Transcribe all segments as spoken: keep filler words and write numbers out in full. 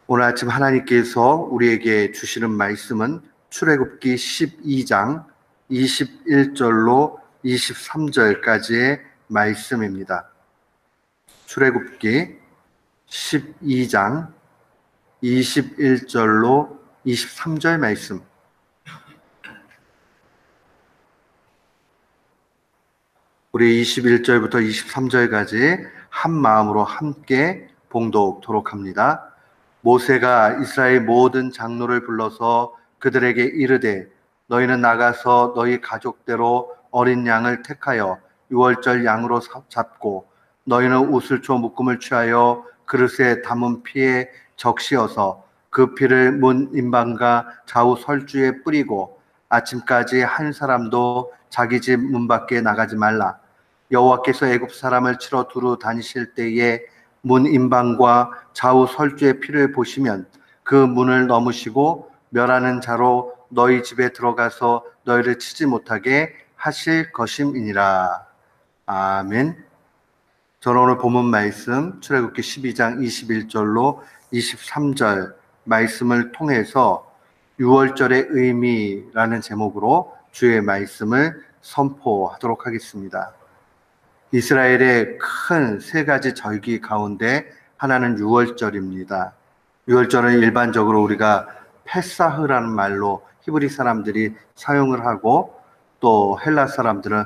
오늘 아침 하나님께서 우리에게 주시는 말씀은 출애굽기 십이 장 이십일 절로 이십삼 절까지의 말씀입니다. 출애굽기 십이 장 이십일 절로 이십삼 절 말씀. 우리 이십일 절부터 이십삼 절까지 한 마음으로 함께 봉독토록 합니다. 모세가 이스라엘 모든 장로를 불러서 그들에게 이르되 너희는 나가서 너희 가족대로 어린 양을 택하여 유월절 양으로 잡고 너희는 우슬초 묶음을 취하여 그릇에 담은 피에 적시어서 그 피를 문 임방과 좌우 설주에 뿌리고 아침까지 한 사람도 자기 집 문 밖에 나가지 말라. 여호와께서 애굽 사람을 치러 두루 다니실 때에 문 임방과 좌우 설주의 피를 보시면 그 문을 넘으시고 멸하는 자로 너희 집에 들어가서 너희를 치지 못하게 하실 것임이니라. 아멘. 저는 오늘 본문 말씀 출애굽기 십이 장 이십일 절로 이십삼 절 말씀을 통해서 유월절의 의미라는 제목으로 주의 말씀을 선포하도록 하겠습니다. 이스라엘의 큰 세 가지 절기 가운데 하나는 유월절입니다. 유월절은 일반적으로 우리가 페사흐라는 말로 히브리 사람들이 사용을 하고 또 헬라 사람들은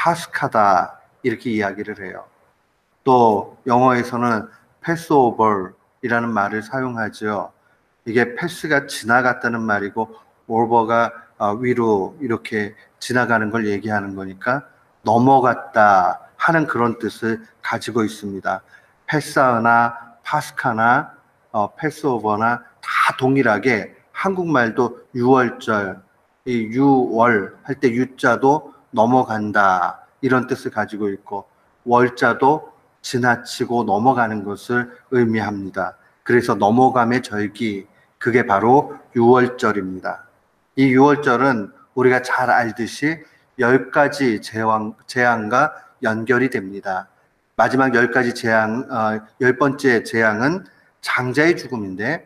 파스카다 이렇게 이야기를 해요. 또 영어에서는 패스오버이라는 말을 사용하죠. 이게 패스가 지나갔다는 말이고 오버가 위로 이렇게 지나가는 걸 얘기하는 거니까 넘어갔다 하는 그런 뜻을 가지고 있습니다. 패사나 파스카나 어, 패스오버나 다 동일하게 한국말도 유월절, 이 유월 할 때 유자도 넘어간다 이런 뜻을 가지고 있고 월자도 지나치고 넘어가는 것을 의미합니다. 그래서 넘어감의 절기, 그게 바로 유월절입니다. 이 유월절은 우리가 잘 알듯이 열 가지 재앙, 재앙과 연결이 됩니다. 마지막 열 가지 재앙, 어, 열 번째 재앙은 장자의 죽음인데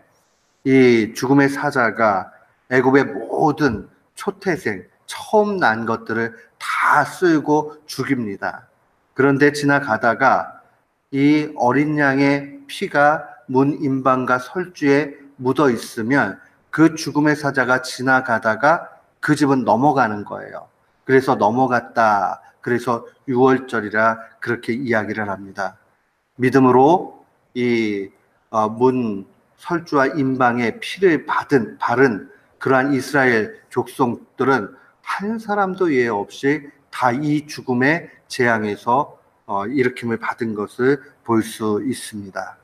이 죽음의 사자가 애굽의 모든 초태생, 처음 난 것들을 다 쓸고 죽입니다. 그런데 지나가다가 이 어린 양의 피가 문 임방과 설주에 묻어 있으면 그 죽음의 사자가 지나가다가 그 집은 넘어가는 거예요. 그래서 넘어갔다. 그래서 유월절이라 그렇게 이야기를 합니다. 믿음으로 이 문 설주와 임방의 피를 받은 바른 그러한 이스라엘 족속들은 한 사람도 예외 없이 다 이 죽음의 재앙에서 일으킴을 받은 것을 볼 수 있습니다.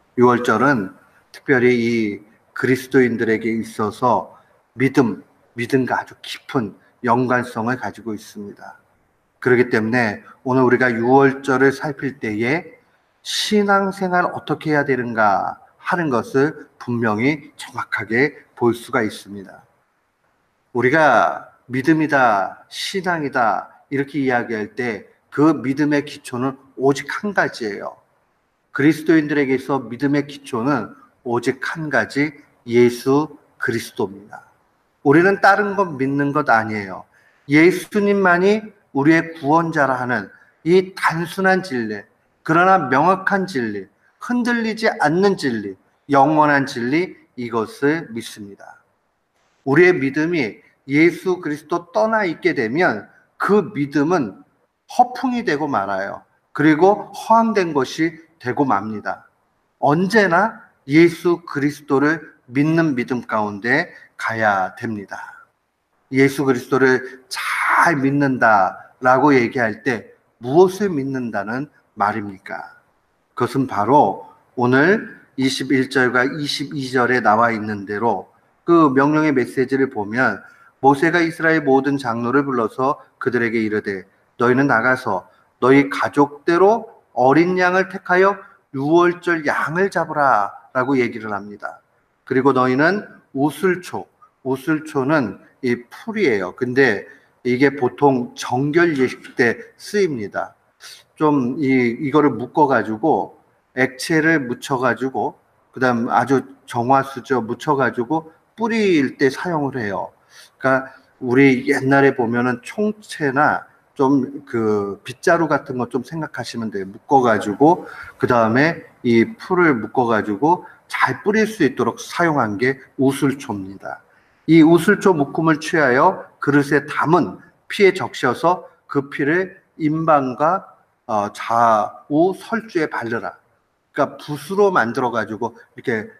유월절은 특별히 이 그리스도인들에게 있어서 믿음, 믿음과 아주 깊은 연관성을 가지고 있습니다. 그렇기 때문에 오늘 우리가 유월절을 살필 때에 신앙생활 어떻게 해야 되는가 하는 것을 분명히 정확하게 볼 수가 있습니다. 우리가 믿음이다, 신앙이다 이렇게 이야기할 때 그 믿음의 기초는 오직 한 가지예요. 그리스도인들에게서 믿음의 기초는 오직 한 가지, 예수 그리스도입니다. 우리는 다른 것 믿는 것 아니에요. 예수님만이 우리의 구원자라 하는 이 단순한 진리, 그러나 명확한 진리, 흔들리지 않는 진리, 영원한 진리, 이것을 믿습니다. 우리의 믿음이 예수 그리스도 떠나 있게 되면 그 믿음은 허풍이 되고 말아요. 그리고 허황된 것이 되고 맙니다. 언제나 예수 그리스도를 믿는 믿음 가운데 가야 됩니다. 예수 그리스도를 잘 믿는다라고 얘기할 때 무엇을 믿는다는 말입니까? 그것은 바로 오늘 이십일 절과 이십이 절에 나와 있는 대로 그 명령의 메시지를 보면 모세가 이스라엘 모든 장로를 불러서 그들에게 이르되 너희는 나가서 너희 가족대로 어린 양을 택하여 유월절 양을 잡으라 라고 얘기를 합니다. 그리고 너희는 우슬초, 우슬초는 이 풀이에요. 근데 이게 보통 정결 예식 때 쓰입니다. 좀 이, 이거를 묶어가지고 액체를 묻혀가지고 그다음 아주 정화수저 묻혀가지고 뿌릴 때 사용을 해요. 그러니까 우리 옛날에 보면은 총채나 좀 그 빗자루 같은 거 좀 생각하시면 돼요. 묶어가지고 그 다음에 이 풀을 묶어가지고 잘 뿌릴 수 있도록 사용한 게 우슬초입니다. 이 우슬초 묶음을 취하여 그릇에 담은 피에 적셔서 그 피를 임방과 어, 좌우 설주에 바르라. 그러니까 붓으로 만들어가지고 이렇게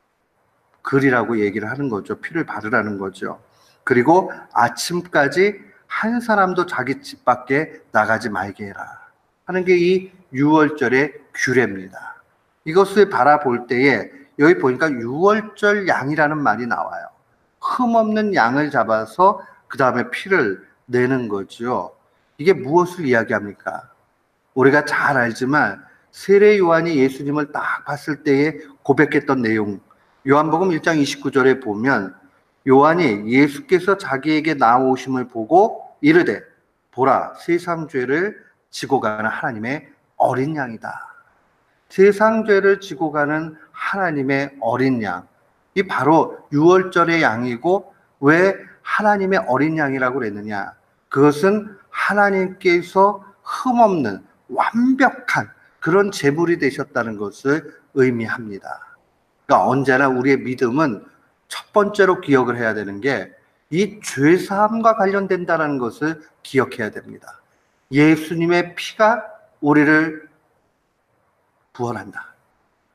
그리라고 얘기를 하는 거죠. 피를 바르라는 거죠. 그리고 아침까지 한 사람도 자기 집 밖에 나가지 말게 해라 하는 게 이 유월절의 규례입니다. 이것을 바라볼 때에 여기 보니까 유월절 양이라는 말이 나와요. 흠없는 양을 잡아서 그 다음에 피를 내는 거죠. 이게 무엇을 이야기합니까? 우리가 잘 알지만 세례 요한이 예수님을 딱 봤을 때에 고백했던 내용, 요한복음 일 장 이십구 절에 보면 요한이 예수께서 자기에게 나오심을 보고 이르되 보라 세상 죄를 지고 가는 하나님의 어린 양이다. 세상 죄를 지고 가는 하나님의 어린 양, 이 바로 유월절의 양이고, 왜 하나님의 어린 양이라고 그랬느냐? 그것은 하나님께서 흠없는 완벽한 그런 제물이 되셨다는 것을 의미합니다. 그러니까 언제나 우리의 믿음은 첫 번째로 기억을 해야 되는 게 이 죄사함과 관련된다는 것을 기억해야 됩니다. 예수님의 피가 우리를 구원한다,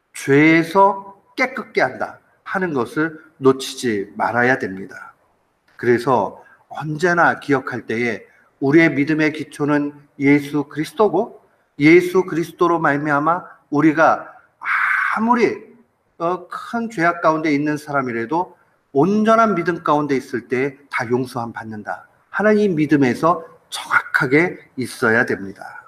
죄에서 깨끗게 한다 하는 것을 놓치지 말아야 됩니다. 그래서 언제나 기억할 때에 우리의 믿음의 기초는 예수 그리스도고, 예수 그리스도로 말미암아 우리가 아무리 큰 죄악 가운데 있는 사람이라도 온전한 믿음 가운데 있을 때 다 용서함 받는다 하는 이 믿음에서 정확하게 있어야 됩니다.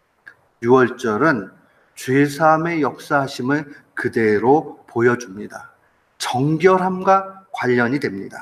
유월절은 죄사함의 역사하심을 그대로 보여줍니다. 정결함과 관련이 됩니다.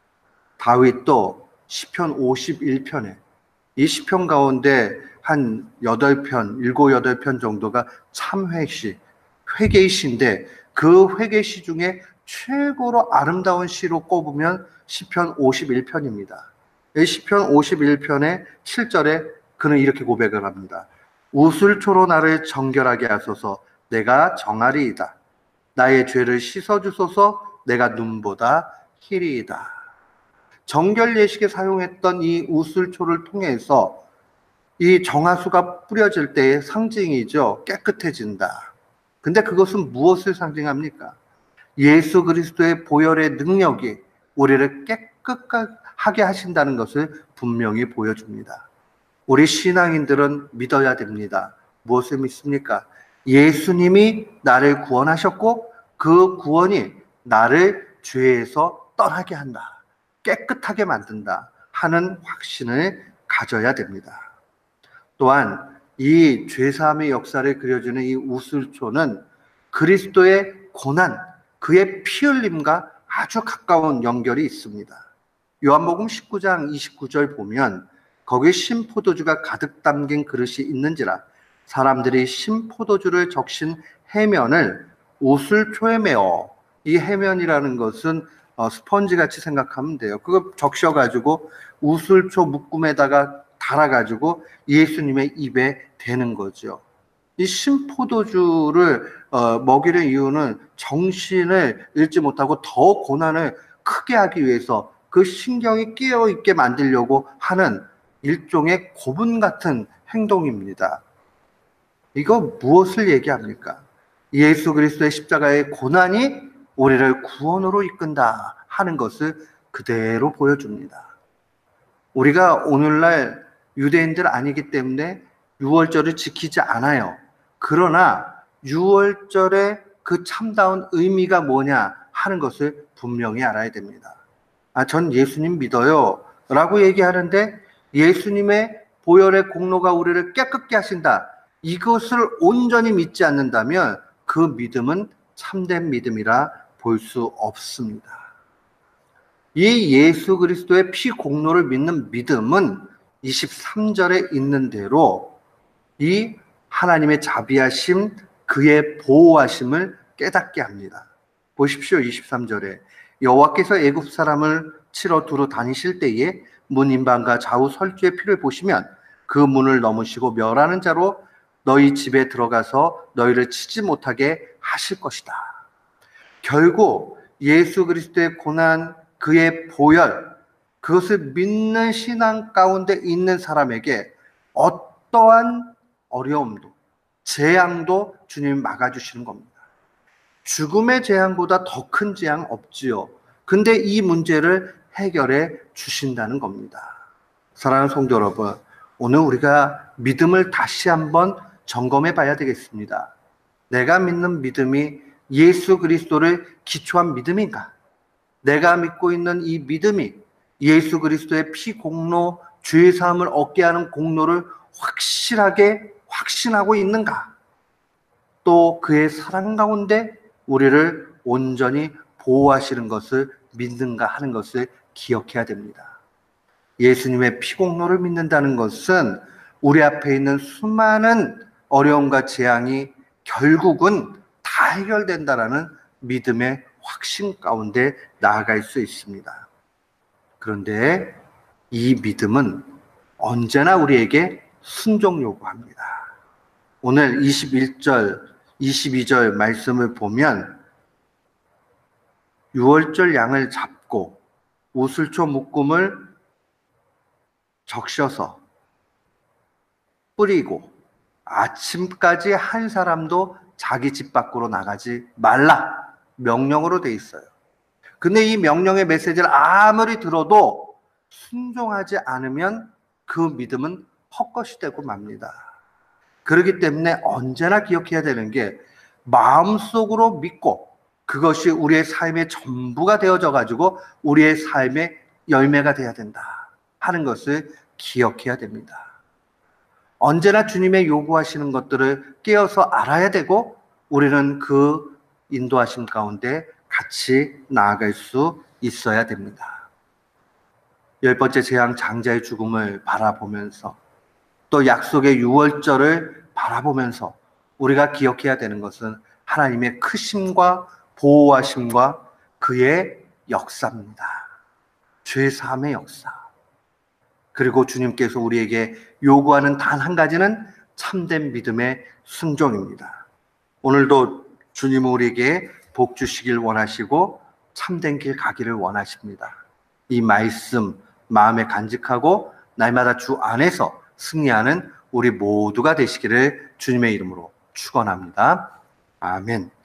다윗도 시편 오십일 편에, 이 시편 가운데 한 여덟 편, 일곱, 여덟 편 정도가 참회시, 회개의 시인데 그 회개시 중에 최고로 아름다운 시로 꼽으면 시편 오십일 편입니다. 이 시편 오십일 편의 칠 절에 그는 이렇게 고백을 합니다. 우슬초로 나를 정결하게 하소서, 내가 정하리이다. 나의 죄를 씻어주소서, 내가 눈보다 희리이다. 정결 예식에 사용했던 이 우슬초를 통해서 이 정화수가 뿌려질 때의 상징이죠. 깨끗해진다. 근데 그것은 무엇을 상징합니까? 예수 그리스도의 보혈의 능력이 우리를 깨끗하게 하신다는 것을 분명히 보여줍니다. 우리 신앙인들은 믿어야 됩니다. 무엇을 믿습니까? 예수님이 나를 구원하셨고 그 구원이 나를 죄에서 떠나게 한다, 깨끗하게 만든다 하는 확신을 가져야 됩니다. 또한 이 죄사함의 역사를 그려주는 이 우슬초는 그리스도의 고난, 그의 피 흘림과 아주 가까운 연결이 있습니다. 요한복음 십구 장 이십구 절 보면 거기 신포도주가 가득 담긴 그릇이 있는지라 사람들이 신포도주를 적신 해면을 우슬초에 메어, 이 해면이라는 것은 어, 스펀지 같이 생각하면 돼요. 그거 적셔가지고 우슬초 묶음에다가 달아가지고 예수님의 입에 대는 거죠. 이 신포도주를 어, 먹이는 이유는 정신을 잃지 못하고 더 고난을 크게 하기 위해서 그 신경이 깨어있게 만들려고 하는 일종의 고분 같은 행동입니다. 이거 무엇을 얘기합니까? 예수 그리스도의 십자가의 고난이 우리를 구원으로 이끈다 하는 것을 그대로 보여줍니다. 우리가 오늘날 유대인들 아니기 때문에 유월절을 지키지 않아요. 그러나 유월절의 그 참다운 의미가 뭐냐 하는 것을 분명히 알아야 됩니다. 아, 전 예수님 믿어요 라고 얘기하는데 예수님의 보혈의 공로가 우리를 깨끗게 하신다, 이것을 온전히 믿지 않는다면 그 믿음은 참된 믿음이라 볼 수 없습니다. 이 예수 그리스도의 피 공로를 믿는 믿음은 이십삼 절에 있는 대로 이 하나님의 자비하심, 그의 보호하심을 깨닫게 합니다. 보십시오. 이십삼 절에 여호와께서 애굽 사람을 치러 두루 다니실 때에 문 인방과 좌우 설주의 피를 보시면 그 문을 넘으시고 멸하는 자로 너희 집에 들어가서 너희를 치지 못하게 하실 것이다. 결국 예수 그리스도의 고난, 그의 보혈, 그것을 믿는 신앙 가운데 있는 사람에게 어떠한 어려움도, 재앙도 주님이 막아주시는 겁니다. 죽음의 재앙보다 더 큰 재앙 없지요. 근데 이 문제를 해결해 주신다는 겁니다. 사랑하는 성도 여러분, 오늘 우리가 믿음을 다시 한번 점검해 봐야 되겠습니다. 내가 믿는 믿음이 예수 그리스도를 기초한 믿음인가? 내가 믿고 있는 이 믿음이 예수 그리스도의 피 공로, 죄 사함을 얻게 하는 공로를 확실하게 확신하고 있는가? 또 그의 사랑 가운데 우리를 온전히 보호하시는 것을 믿는가 하는 것을 기억해야 됩니다. 예수님의 피 공로를 믿는다는 것은 우리 앞에 있는 수많은 어려움과 재앙이 결국은 다 해결된다라는 믿음의 확신 가운데 나아갈 수 있습니다. 그런데 이 믿음은 언제나 우리에게 순종 요구합니다. 오늘 이십일 절, 이십이 절 말씀을 보면 유월절 양을 잡고 우슬초 묶음을 적셔서 뿌리고 아침까지 한 사람도 자기 집 밖으로 나가지 말라 명령으로 돼 있어요. 근데 이 명령의 메시지를 아무리 들어도 순종하지 않으면 그 믿음은 헛것이 되고 맙니다. 그렇기 때문에 언제나 기억해야 되는 게 마음속으로 믿고 그것이 우리의 삶의 전부가 되어져 가지고 우리의 삶의 열매가 돼야 된다 하는 것을 기억해야 됩니다. 언제나 주님의 요구하시는 것들을 깨어서 알아야 되고 우리는 그 인도하심 가운데 같이 나아갈 수 있어야 됩니다. 열 번째 재앙 장자의 죽음을 바라보면서 또 약속의 유월절을 바라보면서 우리가 기억해야 되는 것은 하나님의 크심과 보호하심과 그의 역사입니다. 죄 사함의 역사. 그리고 주님께서 우리에게 요구하는 단 한 가지는 참된 믿음의 순종입니다. 오늘도 주님은 우리에게 복 주시길 원하시고 참된 길 가기를 원하십니다. 이 말씀 마음에 간직하고 날마다 주 안에서 승리하는 우리 모두가 되시기를 주님의 이름으로 축원합니다. 아멘.